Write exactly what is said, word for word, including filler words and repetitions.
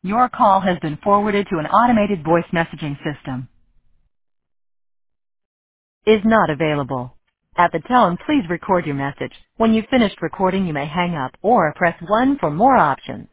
Your call has been forwarded to an automated voice messaging system. Is not available. At the tone, please record your message. When you've finished recording, you may hang up or press one for more options.